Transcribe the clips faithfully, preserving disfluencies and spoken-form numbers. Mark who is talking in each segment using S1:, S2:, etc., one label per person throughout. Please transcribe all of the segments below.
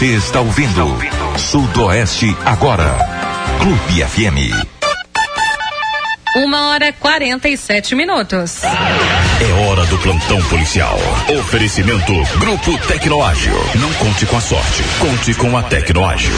S1: Você está ouvindo Sudoeste Agora. Clube F M.
S2: Uma hora e quarenta e sete minutos.
S1: É hora do plantão policial. Oferecimento Grupo Tecnoágil. Não conte com a sorte, conte com a Tecnoágil.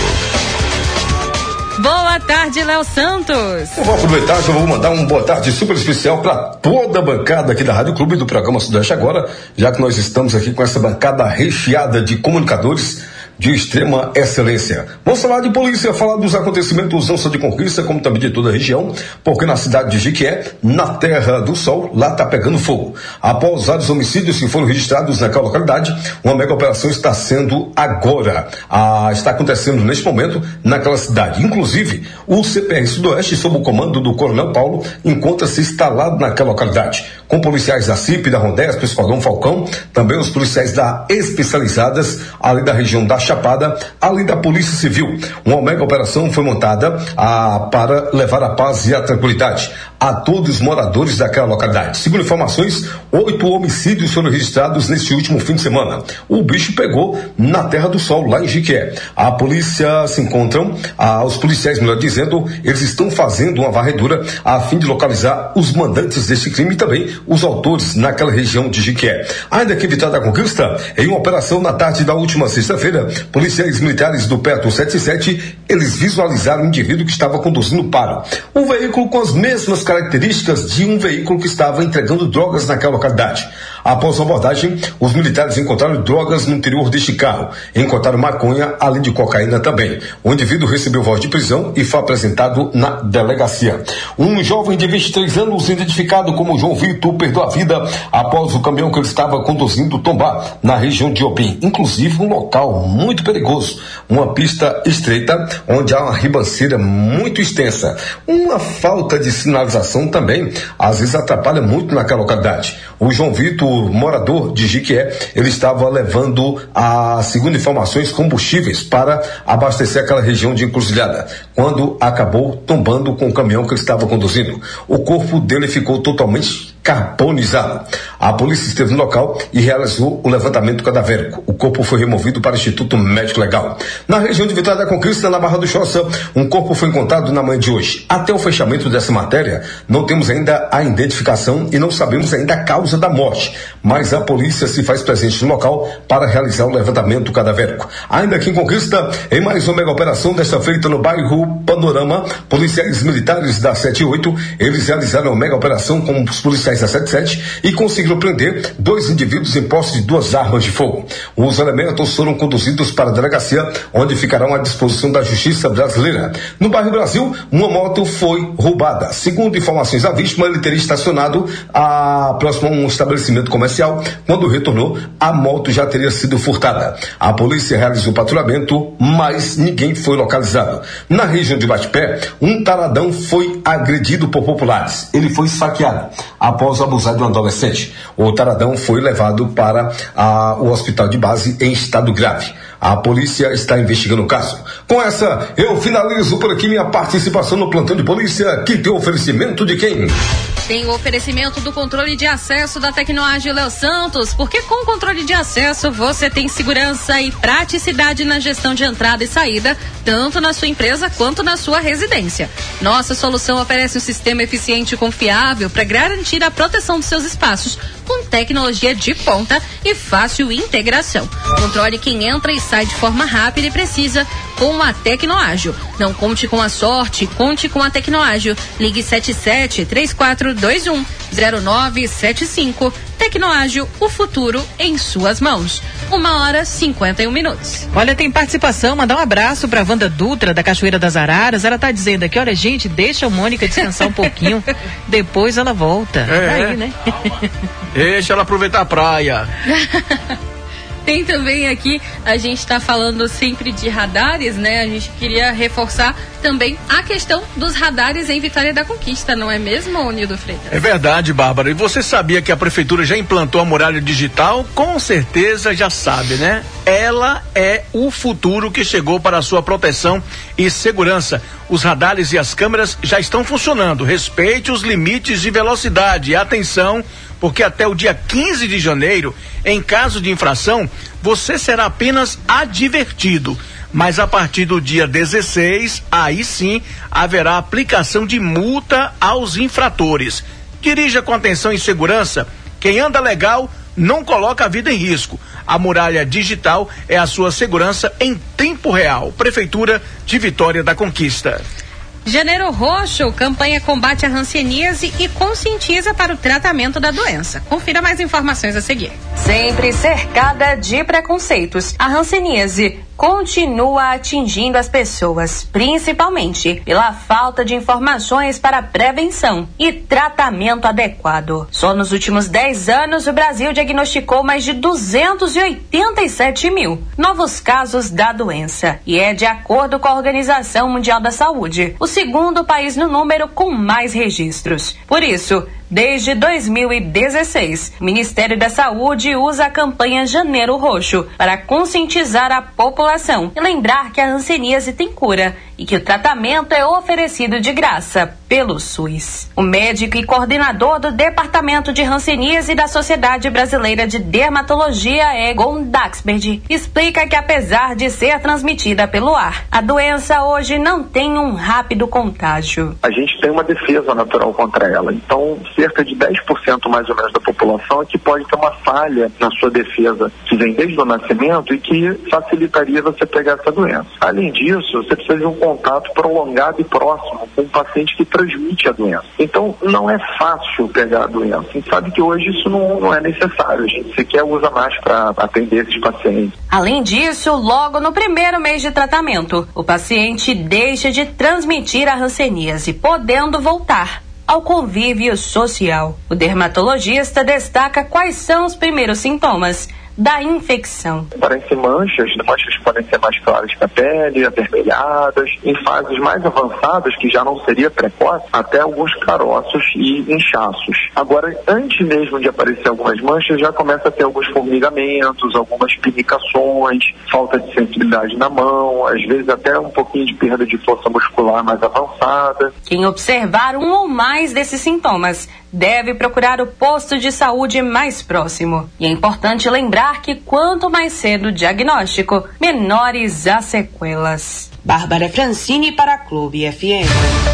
S2: Boa tarde, Léo Santos.
S3: Eu vou aproveitar, já vou mandar um boa tarde super especial para toda a bancada aqui da Rádio Clube do programa Sudoeste Agora, já que nós estamos aqui com essa bancada recheada de comunicadores de extrema excelência. Vamos falar de polícia, falar dos acontecimentos não só de Conquista, como também de toda a região, porque na cidade de Jiquié, na Terra do Sol, lá está pegando fogo. Após vários homicídios que foram registrados naquela localidade, uma mega operação está sendo agora, ah, está acontecendo neste momento naquela cidade. Inclusive, o C P R Sudoeste, sob o comando do Coronel Paulo, encontra-se instalado naquela localidade, com policiais da C I P, da Rondesp, do Esquadrão Falcão, também os policiais da Especializadas, ali da região da Chapada, além da Polícia Civil. Uma mega operação foi montada ah, para levar a paz e a tranquilidade a todos os moradores daquela localidade. Segundo informações, oito homicídios foram registrados neste último fim de semana. O bicho pegou na Terra do Sol, lá em Jiquié. A polícia se encontram, ah, os policiais, melhor dizendo, eles estão fazendo uma varredura a fim de localizar os mandantes deste crime e também os autores naquela região de Jiquié. Ainda que em Vitória da Conquista, em uma operação na tarde da última sexta-feira, policiais militares do Petro setenta e sete, eles visualizaram um indivíduo que estava conduzindo para um veículo com as mesmas características de um veículo que estava entregando drogas naquela localidade. Após a abordagem, os militares encontraram drogas no interior deste carro. Encontraram maconha, além de cocaína também. O indivíduo recebeu voz de prisão e foi apresentado na delegacia. Um jovem de vinte e três anos, identificado como João Vitor, perdeu a vida após o caminhão que ele estava conduzindo tombar na região de Opim. Inclusive um local muito perigoso. Uma pista estreita, onde há uma ribanceira muito extensa. Uma falta de sinalização também, às vezes atrapalha muito naquela localidade. O João Vitor, morador de Jiquié, ele estava levando, a, segundo informações, combustíveis para abastecer aquela região de encruzilhada, quando acabou tombando com o caminhão que ele estava conduzindo. O corpo dele ficou totalmente carbonizado. A polícia esteve no local e realizou o levantamento cadavérico. O corpo foi removido para o Instituto Médico Legal. Na região de Vitória da Conquista, na Barra do Choça, um corpo foi encontrado na manhã de hoje. Até o fechamento dessa matéria, não temos ainda a identificação e não sabemos ainda a causa da morte, mas a polícia se faz presente no local para realizar o levantamento cadavérico. Ainda aqui em Conquista, em mais uma mega operação desta feita no bairro Panorama, policiais militares da setenta e oito, eles realizaram uma mega operação com os policiais da setenta e sete e conseguiram prender dois indivíduos em posse de duas armas de fogo. Os elementos foram conduzidos para a delegacia, onde ficarão à disposição da Justiça Brasileira. No bairro Brasil, uma moto foi roubada. Segundo informações da vítima, ele teria estacionado a próximo a um estabelecimento comercial. Quando retornou, a moto já teria sido furtada. A polícia realizou o patrulhamento, mas ninguém foi localizado. Na região de Batipé, um taradão foi agredido por populares. Ele foi esfaqueado após abusar de um adolescente. O taradão foi levado para a, o hospital de base em estado grave. A polícia está investigando o caso. Com essa, eu finalizo por aqui minha participação no plantão de polícia, que tem oferecimento de quem?
S2: Tem o oferecimento do controle de acesso da Tecnoágil, Léo Santos, porque com o controle de acesso você tem segurança e praticidade na gestão de entrada e saída, tanto na sua empresa quanto na sua residência. Nossa solução oferece um sistema eficiente e confiável para garantir a proteção dos seus espaços, com tecnologia de ponta e fácil integração. Controle quem entra e sai de forma rápida e precisa com a Tecnoágil. Não conte com a sorte, conte com a Tecnoágil. Ligue sete sete três quatro dois um zero nove sete cinco. Tecnoágil, o futuro em suas mãos. Uma hora cinquenta e um minutos.
S4: Olha, tem participação, mandar um abraço pra Wanda Dutra, da Cachoeira das Araras. Ela tá dizendo aqui, olha, gente, deixa a Mônica descansar um pouquinho, depois ela volta.
S5: É,
S4: aí, né?
S5: Deixa ela aproveitar a praia.
S2: Tem também aqui, a gente está falando sempre de radares, né? A gente queria reforçar também a questão dos radares em Vitória da Conquista, não é mesmo, Nildo Freitas?
S5: É verdade, Bárbara. E você sabia que a prefeitura já implantou a muralha digital? Com certeza já sabe, né? Ela é o futuro que chegou para a sua proteção e segurança. Os radares e as câmeras já estão funcionando. Respeite os limites de velocidade. E atenção, porque até o dia quinze de janeiro, em caso de infração, você será apenas advertido. Mas a partir do dia dezesseis, aí sim, haverá aplicação de multa aos infratores. Dirija com atenção e segurança. Quem anda legal não coloca a vida em risco. A Muralha Digital é a sua segurança em tempo real. Prefeitura de Vitória da Conquista.
S2: Janeiro Roxo, campanha combate a hanseníase e conscientiza para o tratamento da doença. Confira mais informações a seguir. Sempre cercada de preconceitos, a hanseníase continua atingindo as pessoas, principalmente pela falta de informações para prevenção e tratamento adequado. Só nos últimos dez anos, o Brasil diagnosticou mais de duzentos e oitenta e sete mil novos casos da doença e é, de acordo com a Organização Mundial da Saúde, o segundo país no número com mais registros. Por isso, desde dois mil e dezesseis, o Ministério da Saúde usa a campanha Janeiro Roxo para conscientizar a população e lembrar que a hanseníase tem cura e que o tratamento é oferecido de graça pelo SUS. O médico e coordenador do Departamento de Hanseníase da Sociedade Brasileira de Dermatologia, Egon Daxberg, explica que apesar de ser transmitida pelo ar, a doença hoje não tem um rápido contágio.
S6: A gente tem uma defesa natural contra ela, então cerca de dez por cento mais ou menos da população é que pode ter uma falha na sua defesa, que vem desde o nascimento e que facilitaria você pegar essa doença. Além disso, você precisa de um contato prolongado e próximo com um paciente que transmite a doença. Então, não é fácil pegar a doença. A gente sabe que hoje isso não, não é necessário. A gente sequer usa mais para atender esses pacientes.
S2: Além disso, logo no primeiro mês de tratamento, o paciente deixa de transmitir a hanseníase, podendo voltar ao convívio social. O dermatologista destaca quais são os primeiros sintomas da infecção.
S6: Parecem manchas, manchas que podem ser mais claras que a pele, avermelhadas, em fases mais avançadas, que já não seria precoce, até alguns caroços e inchaços. Agora, antes mesmo de aparecer algumas manchas, já começa a ter alguns formigamentos, algumas pinicações, falta de sensibilidade na mão, às vezes até um pouquinho de perda de força muscular mais avançada.
S2: Quem observar um ou mais desses sintomas deve procurar o posto de saúde mais próximo. E é importante lembrar que quanto mais cedo o diagnóstico, menores as sequelas.
S7: Bárbara Francini para a Clube F M.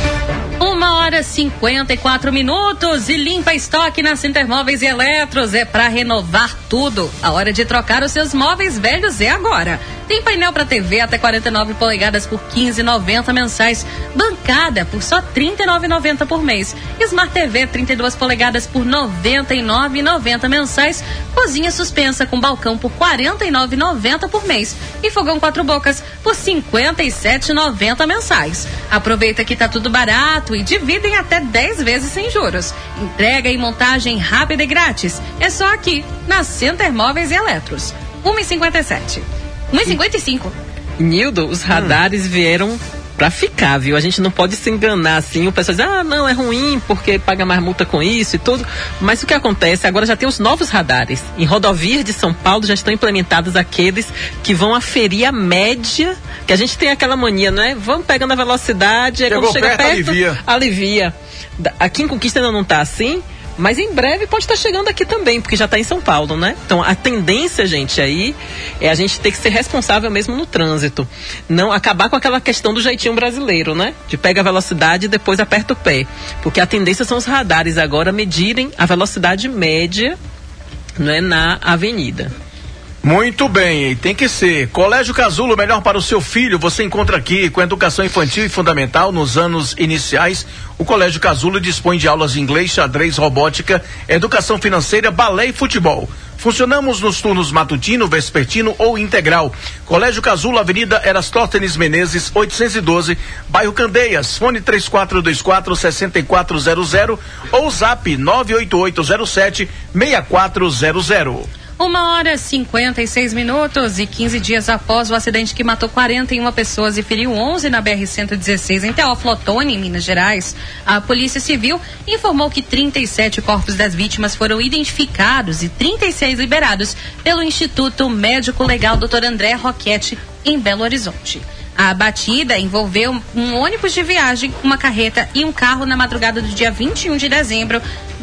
S2: Uma hora e cinquenta e quatro minutos e limpa estoque na Center Móveis e Eletros. É para renovar tudo. A hora de trocar os seus móveis velhos é agora. Tem painel para T V até quarenta e nove polegadas por quinze reais e noventa centavos mensais. Bancada por só trinta e nove reais e noventa centavos por mês. Smart T V trinta e duas polegadas por noventa e nove reais e noventa centavos mensais. Cozinha suspensa com balcão por quarenta e nove reais e noventa centavos por mês. E fogão quatro bocas por cinquenta e sete reais e noventa centavos mensais. Aproveita que tá tudo barato e dividem até dez vezes sem juros. Entrega e montagem rápida e grátis. É só aqui, na Center Móveis e Eletros. uma e cinquenta e sete. uma e cinquenta e cinco.
S8: Nildo, os radares hum. vieram pra ficar, viu? A gente não pode se enganar assim. O pessoal diz, ah, não, é ruim porque paga mais multa com isso e tudo. Mas o que acontece? Agora já tem os novos radares. Em rodovias de São Paulo já estão implementados aqueles que vão aferir a média, que a gente tem aquela mania, né? Vamos pegando a velocidade, aí quando chega perto, perto alivia. alivia. Aqui em Conquista ainda não tá assim, mas em breve pode estar chegando aqui também, porque já está em São Paulo, né? Então a tendência, gente, aí é a gente ter que ser responsável mesmo no trânsito. Não acabar com aquela questão do jeitinho brasileiro, né? De pega a velocidade e depois aperta o pé. Porque a tendência são os radares agora medirem a velocidade média, né, na avenida.
S5: Muito bem, tem que ser. Colégio Casulo, melhor para o seu filho, você encontra aqui com educação infantil e fundamental nos anos iniciais. O Colégio Casulo dispõe de aulas de inglês, xadrez, robótica, educação financeira, balé e futebol. Funcionamos nos turnos matutino, vespertino ou integral. Colégio Casulo, Avenida Erastótenes Menezes, oitocentos e doze, bairro Candeias, fone três quatro dois quatro, seis quatro zero zero ou zap nove oito oito zero sete, seis quatro zero zero.
S2: Uma hora e cinquenta e seis minutos e quinze dias após o acidente que matou quarenta e uma pessoas e feriu onze na B R cento e dezesseis em Teófilo Otoni, em Minas Gerais, a Polícia Civil informou que trinta e sete corpos das vítimas foram identificados e trinta e seis liberados pelo Instituto Médico Legal doutor André Roquete, em Belo Horizonte. A batida envolveu um ônibus de viagem, uma carreta e um carro na madrugada do dia vinte e um de dezembro,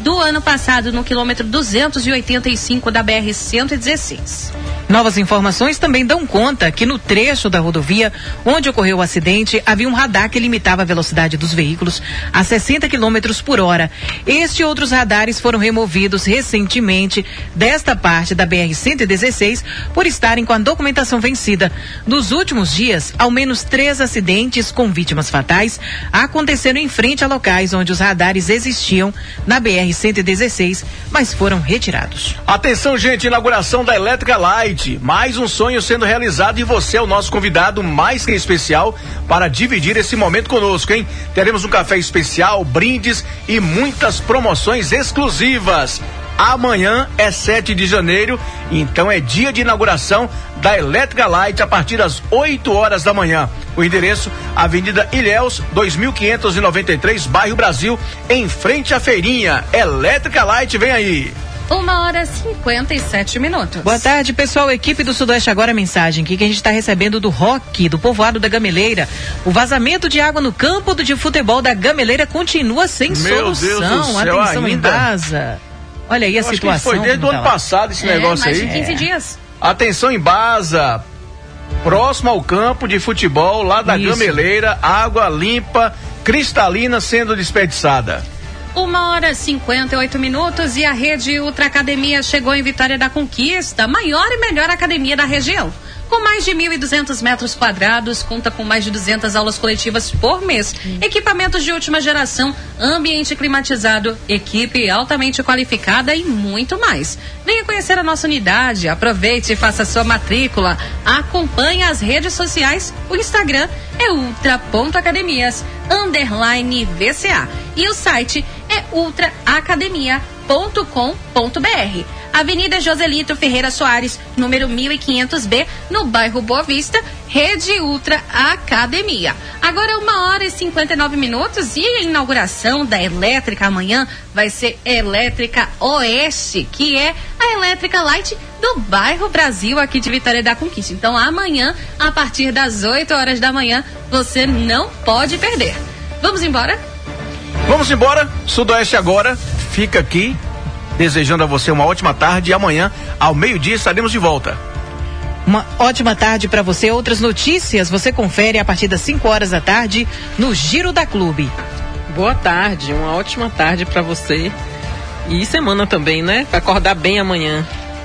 S2: do ano passado no quilômetro duzentos e oitenta e cinco da B R cento e dezesseis.
S4: Novas informações também dão conta que no trecho da rodovia onde ocorreu o acidente havia um radar que limitava a velocidade dos veículos a sessenta quilômetros por hora. Este e outros radares foram removidos recentemente desta parte da B R cento e dezesseis por estarem com a documentação vencida. Nos últimos dias, ao menos três acidentes com vítimas fatais aconteceram em frente a locais onde os radares existiam na B R cento e dezesseis, mas foram retirados.
S5: Atenção, gente, inauguração da Elétrica Light. Mais um sonho sendo realizado e você é o nosso convidado mais que especial para dividir esse momento conosco, hein? Teremos um café especial, brindes e muitas promoções exclusivas. Amanhã é sete de janeiro, então é dia de inauguração da Elétrica Light a partir das oito horas da manhã. O endereço, Avenida Ilhéus, dois mil quinhentos e noventa e três, bairro Brasil, em frente à feirinha. Elétrica Light, vem aí.
S2: Uma hora e cinquenta e sete minutos.
S4: Boa tarde, pessoal. Equipe do Sudoeste Agora, mensagem aqui que a gente está recebendo do Roque, do povoado da Gameleira. O vazamento de água no campo de futebol da Gameleira continua sem
S5: Meu
S4: solução.
S5: Deus do céu,
S4: Atenção,
S5: ainda?
S4: Embasa. Olha aí a
S5: Eu acho
S4: situação.
S5: que foi desde o ano
S4: tá
S5: passado esse
S2: É,
S5: negócio
S2: mais
S5: aí.
S2: de quinze dias.
S5: Atenção, Embasa. Próximo ao campo de futebol lá da
S4: Isso.
S5: Gameleira, água limpa, cristalina sendo desperdiçada.
S2: Uma hora e cinquenta e oito minutos e a rede Ultra Academia chegou em Vitória da Conquista, a maior e melhor academia da região. Com mais de mil e duzentos metros quadrados, conta com mais de duzentas aulas coletivas por mês, equipamentos de última geração, ambiente climatizado, equipe altamente qualificada e muito mais. Venha conhecer a nossa unidade, aproveite e faça sua matrícula. Acompanhe as redes sociais, o Instagram é ultra.academias, underline V C A. E o site é ultra academia ponto com ponto b r. Avenida Joselito Ferreira Soares, número mil e quinhentos B, no bairro Boa Vista, Rede Ultra Academia. Agora uma hora e cinquenta e nove minutos e a inauguração da Elétrica amanhã vai ser Elétrica Oeste, que é a Elétrica Light do bairro Brasil aqui de Vitória da Conquista. Então amanhã, a partir das oito horas da manhã, você não pode perder. Vamos embora?
S5: Vamos embora, Sudoeste Agora fica aqui, desejando a você uma ótima tarde e amanhã, ao meio-dia, estaremos de volta.
S4: Uma ótima tarde para você. Outras notícias você confere a partir das cinco horas da tarde no Giro da Clube.
S8: Boa tarde, uma ótima tarde para você. E semana também, né? Pra acordar bem amanhã.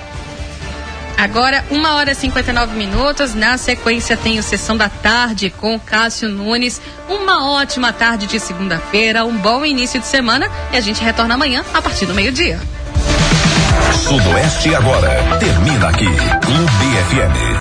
S2: Agora, uma hora e cinquenta e nove minutos. Na sequência, tem o Sessão da Tarde com Cássio Nunes. Uma ótima tarde de segunda-feira, um bom início de semana. E a gente retorna amanhã a partir do meio-dia.
S1: Sudoeste Agora termina aqui. Clube F M.